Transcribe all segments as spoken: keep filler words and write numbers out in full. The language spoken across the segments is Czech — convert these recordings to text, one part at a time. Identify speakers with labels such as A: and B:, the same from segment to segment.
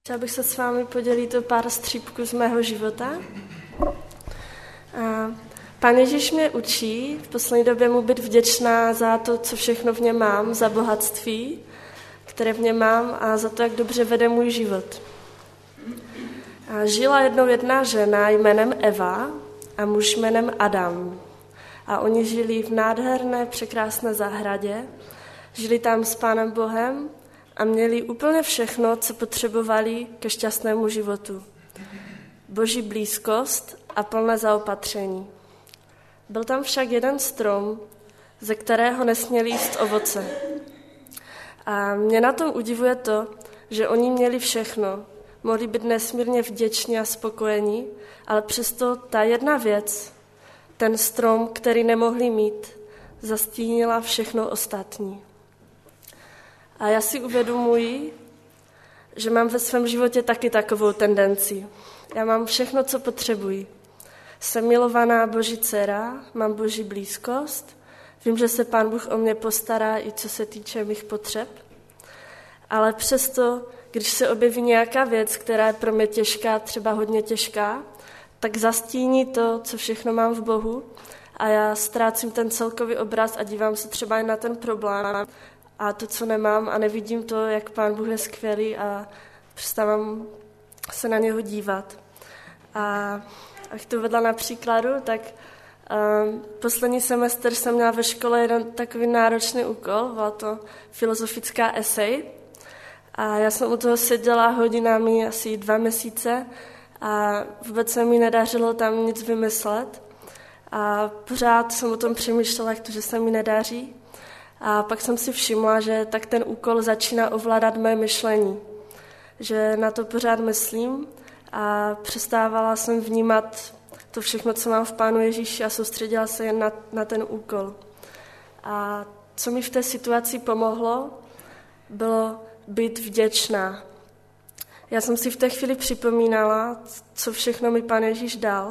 A: Chtěla bych se s vámi podělit o pár střípků z mého života. A Pán Ježíš mě učí v poslední době mu být vděčná za to, co všechno v něm mám, za bohatství, které v něm mám a za to, jak dobře vede můj život. A žila jednou jedna žena jménem Eva a muž jménem Adam. A oni žili v nádherné, překrásné zahradě, žili tam s Pánem Bohem a měli úplně všechno, co potřebovali ke šťastnému životu. Boží blízkost a plné zaopatření. Byl tam však jeden strom, ze kterého nesměli jíst ovoce. A mě na tom udivuje to, že oni měli všechno, mohli být nesmírně vděční a spokojení, ale přesto ta jedna věc, ten strom, který nemohli mít, zastínila všechno ostatní. A já si uvědomuji, že mám ve svém životě taky takovou tendenci. Já mám všechno, co potřebuji. Jsem milovaná Boží dcera, mám Boží blízkost, vím, že se Pán Bůh o mě postará i co se týče mých potřeb, ale přesto, když se objeví nějaká věc, která je pro mě těžká, třeba hodně těžká, tak zastíní to, co všechno mám v Bohu a já ztrácím ten celkový obraz a dívám se třeba i na ten problém a to, co nemám a nevidím to, jak Pán Bůh je skvělý a přestávám se na něho dívat. A Ach to vedla na příkladu, tak um, poslední semestr jsem měla ve škole jeden takový náročný úkol, byla to filozofická esej. A já jsem u toho seděla hodinami asi dva měsíce a vůbec se mi nedařilo tam nic vymyslet. A pořád jsem o tom přemýšlela, jak to, že se mi nedaří. A pak jsem si všimla, že tak ten úkol začíná ovládat mé myšlení. Že na to pořád myslím a přestávala jsem vnímat to všechno, co mám v Pánu Ježíši a soustředila se jen na, na ten úkol. A co mi v té situaci pomohlo, bylo být vděčná. Já jsem si v té chvíli připomínala, co všechno mi Pán Ježíš dal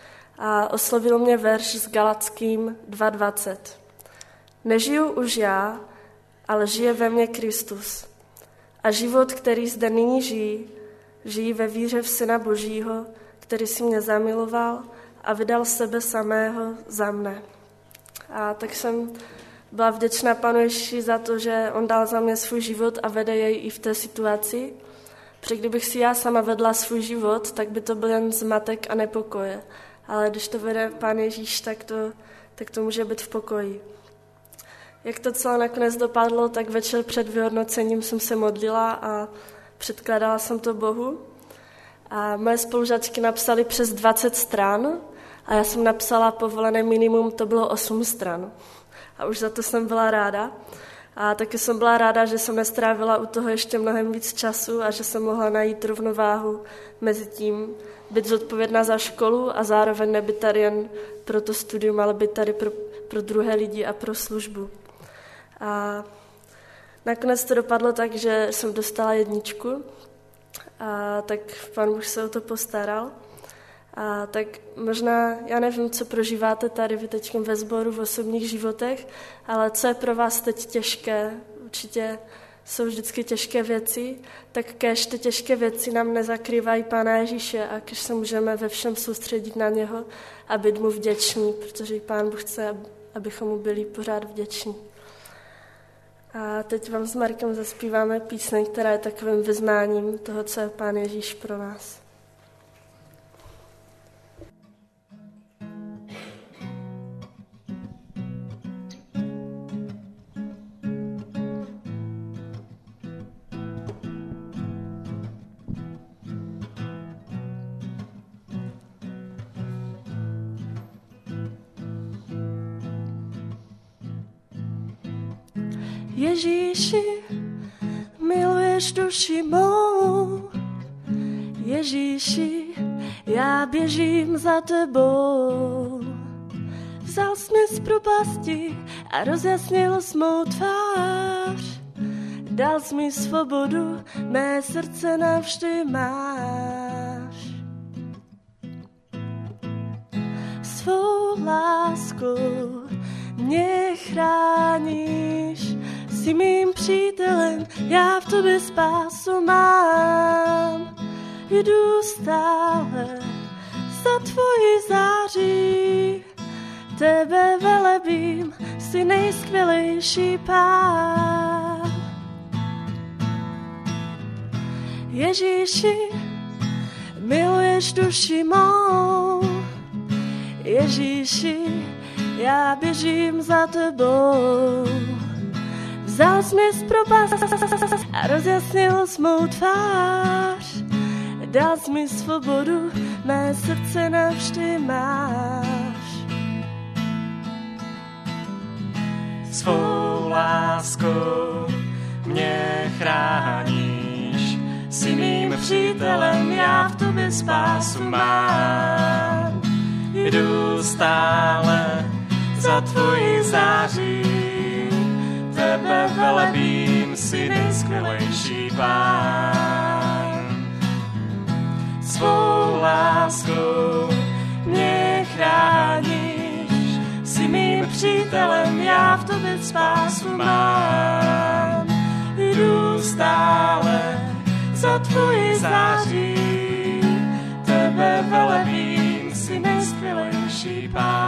A: a oslovil mě verš s Galatským dva dvacet. Nežiju už já, ale žije ve mně Kristus. A život, který zde nyní žijí, žijí ve víře v Syna Božího, který si mě zamiloval a vydal sebe samého za mne. A tak jsem byla vděčná Panu Ježíši za to, že on dal za mě svůj život a vede jej i v té situaci. Protože kdybych si já sama vedla svůj život, tak by to byl jen zmatek a nepokoje. Ale když to vede Pán Ježíš, tak to, tak to může být v pokoji. Jak to celé nakonec dopadlo, tak večer před vyhodnocením jsem se modlila a předkládala jsem to Bohu. A moje spolužačky napsaly přes dvacet stran a já jsem napsala povolené minimum, to bylo osm stran. A už za to jsem byla ráda. A taky jsem byla ráda, že jsem nestrávila u toho ještě mnohem víc času a že jsem mohla najít rovnováhu mezi tím, být zodpovědná za školu a zároveň nebyt tady jen pro to studium, ale být tady pro, pro druhé lidi a pro službu. A nakonec to dopadlo tak, že jsem dostala jedničku, a tak Pán Bůh se o to postaral. A tak možná, já nevím, co prožíváte tady vy teď ve sboru v osobních životech, ale co je pro vás teď těžké, určitě jsou vždycky těžké věci, tak kéž ty těžké věci nám nezakrývají Pána Ježíše a kéž se můžeme ve všem soustředit na něho a být mu vděční, protože Pán Bůh chce, abychom mu byli pořád vděční. A teď vám s Markem zaspíváme píseň, která je takovým vyznáním toho, co je Pán Ježíš pro nás. Ježíši, miluješ duši mou, Ježíši, já běžím za tebou. Vzal jsi mě z propasti a rozjasnil jsi mou tvář, dal jsi mi svobodu, mé srdce navždy máš. Svou láskou mě chráníš, jsi mým přítelem, já v tobě spásu mám. jdu stále za tvojí září. Tebe velebím, jsi nejskvělejší Pán. Ježíši, miluješ duši mou. Ježíši, já běžím za tebou. Vzal jsi mě z propasti a rozjasnil jsi mou tvář. Dal jsi mi svobodu, mé srdce navždy máš.
B: Svou láskou mě chráníš, jsi mým přítelem, já v tobě spásu mám. Jdu stále za tvojí září, tebe velebím, jsi nejskvělejší Pán. Svou láskou mě chráníš, jsi mým přítelem, já v tobě spásu mám. Jdu stále za tvojí září, tebe velebím, jsi nejskvělejší Pán.